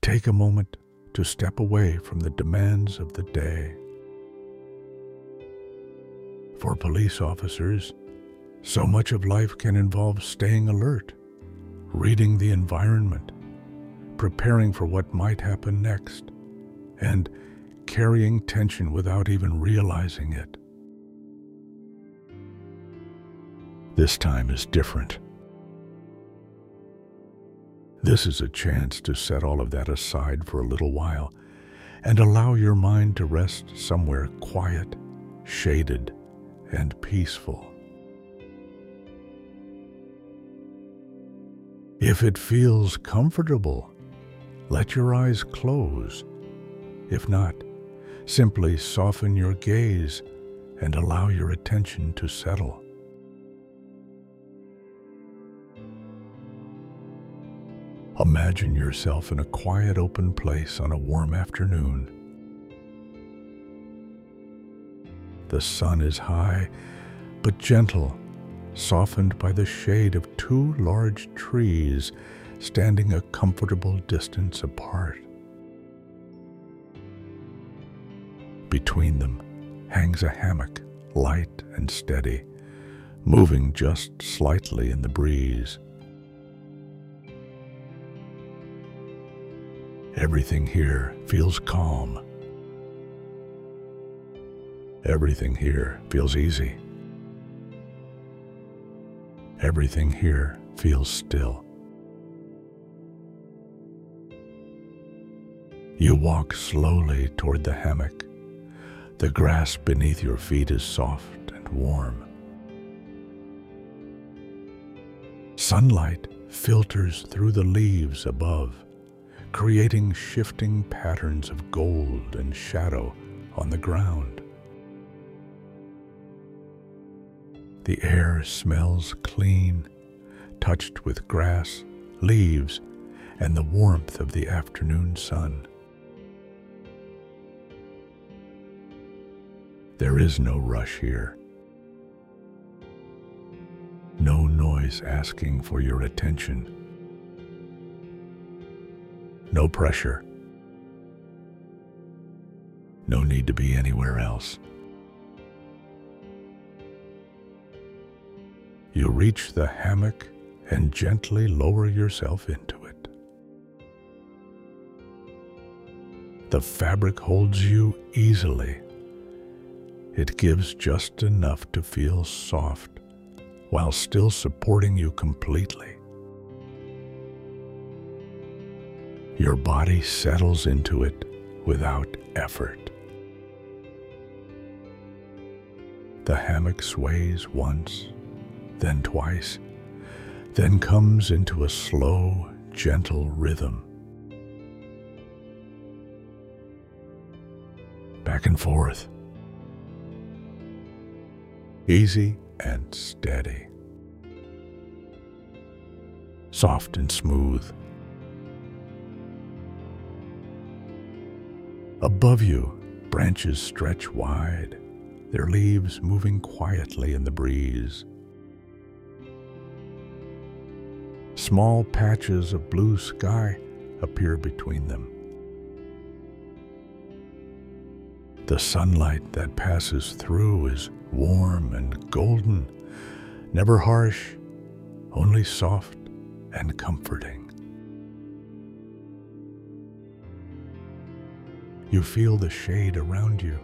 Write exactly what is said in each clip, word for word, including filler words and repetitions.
Take a moment to step away from the demands of the day. For police officers, so much of life can involve staying alert, reading the environment, preparing for what might happen next, and carrying tension without even realizing it. This time is different. This is a chance to set all of that aside for a little while and allow your mind to rest somewhere quiet, shaded, and peaceful. If it feels comfortable, let your eyes close. If not, simply soften your gaze and allow your attention to settle. Imagine yourself in a quiet, open place on a warm afternoon. The sun is high, but gentle, softened by the shade of two large trees standing a comfortable distance apart. Between them hangs a hammock, light and steady, moving just slightly in the breeze. Everything here feels calm. Everything here feels easy. Everything here feels still. You walk slowly toward the hammock. The grass beneath your feet is soft and warm. Sunlight filters through the leaves above, creating shifting patterns of gold and shadow on the ground. The air smells clean, touched with grass, leaves, and the warmth of the afternoon sun. There is no rush here. No noise asking for your attention. No pressure. No need to be anywhere else. You reach the hammock and gently lower yourself into it. The fabric holds you easily. It gives just enough to feel soft while still supporting you completely. Your body settles into it without effort. The hammock sways once, then twice, then comes into a slow, gentle rhythm. Back and forth. Easy and steady. Soft and smooth. Above you, branches stretch wide, their leaves moving quietly in the breeze. Small patches of blue sky appear between them. The sunlight that passes through is warm and golden, never harsh, only soft and comforting. You feel the shade around you,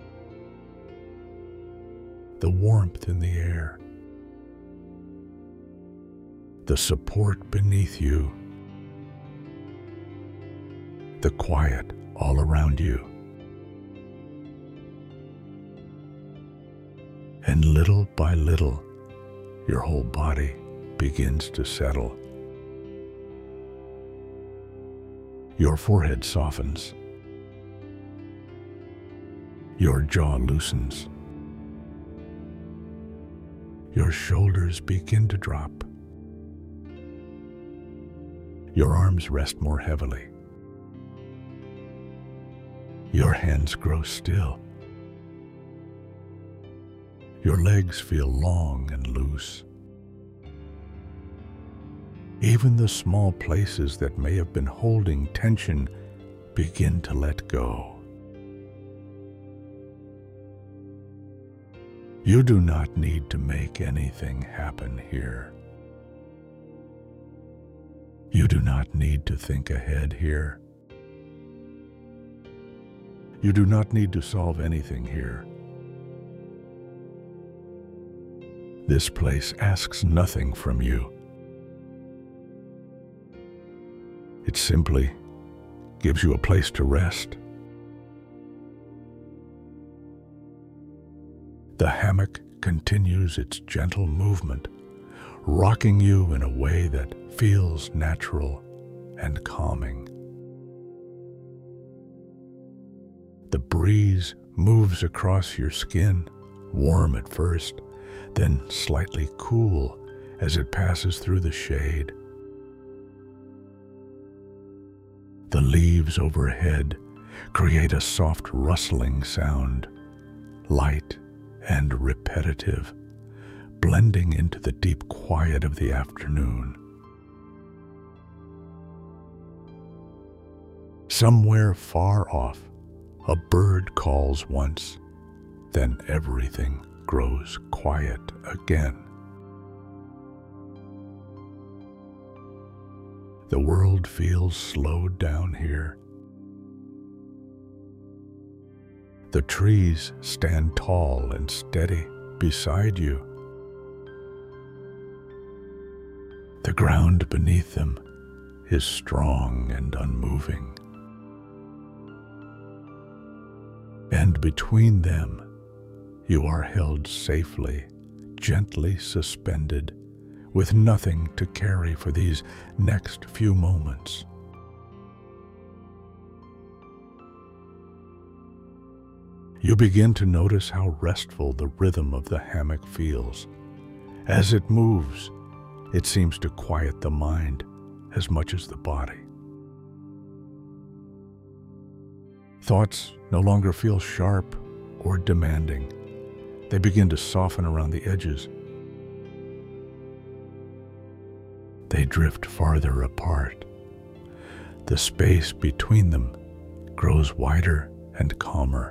the warmth in the air, the support beneath you, the quiet all around you. And little by little, your whole body begins to settle. Your forehead softens. Your jaw loosens. Your shoulders begin to drop. Your arms rest more heavily. Your hands grow still. Your legs feel long and loose. Even the small places that may have been holding tension begin to let go. You do not need to make anything happen here. You do not need to think ahead here. You do not need to solve anything here. This place asks nothing from you. It simply gives you a place to rest. The hammock continues its gentle movement, rocking you in a way that feels natural and calming. The breeze moves across your skin, warm at first, then slightly cool as it passes through the shade. The leaves overhead create a soft rustling sound, light and repetitive, blending into the deep quiet of the afternoon. Somewhere far off, a bird calls once, then everything grows quiet again. The world feels slowed down here. The trees stand tall and steady beside you. The ground beneath them is strong and unmoving. And between them, you are held safely, gently suspended, with nothing to carry for these next few moments. You begin to notice how restful the rhythm of the hammock feels. As it moves, it seems to quiet the mind as much as the body. Thoughts no longer feel sharp or demanding. They begin to soften around the edges. They drift farther apart. The space between them grows wider and calmer.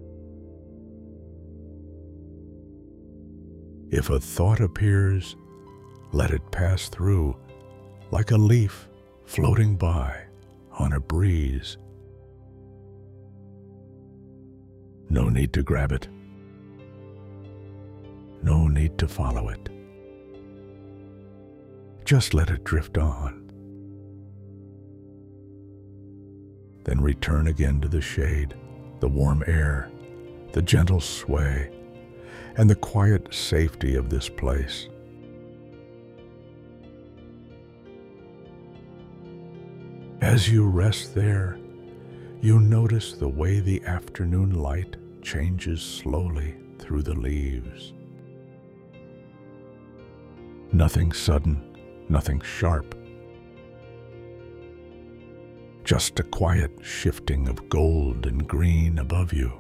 If a thought appears, let it pass through like a leaf floating by on a breeze. No need to grab it. No need to follow it. Just let it drift on. Then return again to the shade, the warm air, the gentle sway, and the quiet safety of this place. As you rest there, you notice the way the afternoon light changes slowly through the leaves. Nothing sudden, nothing sharp. Just a quiet shifting of gold and green above you.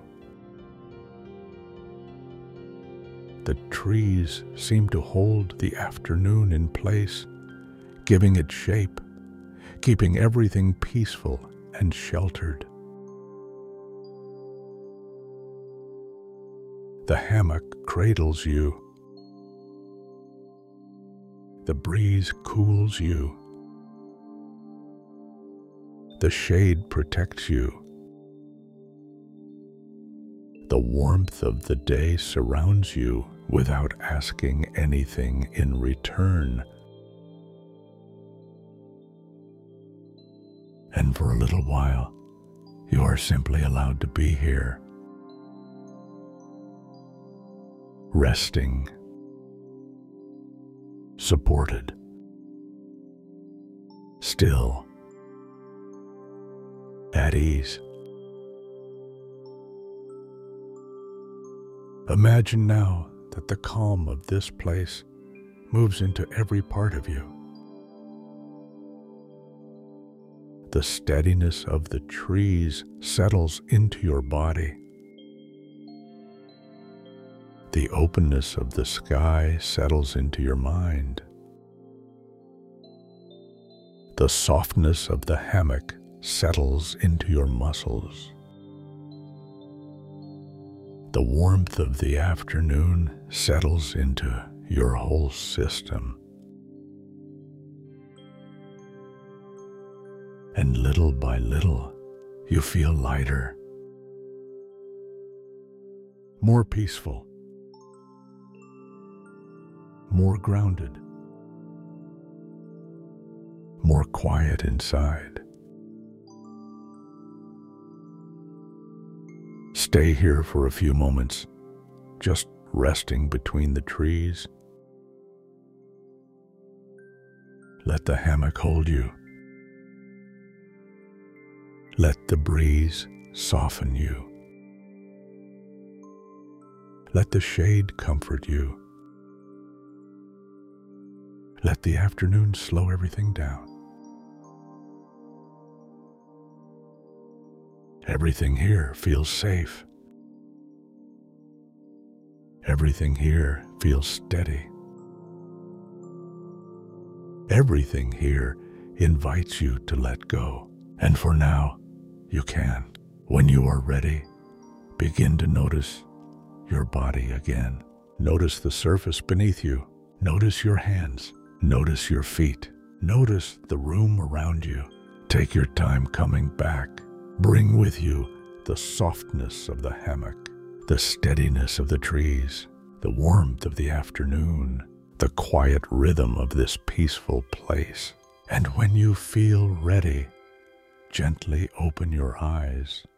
The trees seem to hold the afternoon in place, giving it shape, keeping everything peaceful and sheltered. The hammock cradles you. The breeze cools you. The shade protects you. The warmth of the day surrounds you without asking anything in return. And for a little while, you are simply allowed to be here, resting, supported, still, at ease. Imagine now that the calm of this place moves into every part of you. The steadiness of the trees settles into your body. The openness of the sky settles into your mind. The softness of the hammock settles into your muscles. The warmth of the afternoon settles into your whole system. And little by little, you feel lighter, more peaceful, more grounded, more quiet inside. Stay here for a few moments, just resting between the trees. Let the hammock hold you. Let the breeze soften you. Let the shade comfort you. Let the afternoon slow everything down. Everything here feels safe. Everything here feels steady. Everything here invites you to let go. And for now, you can. When you are ready, begin to notice your body again. Notice the surface beneath you. Notice your hands. Notice your feet. Notice the room around you. Take your time coming back. Bring with you the softness of the hammock, the steadiness of the trees, the warmth of the afternoon, the quiet rhythm of this peaceful place. And when you feel ready, gently open your eyes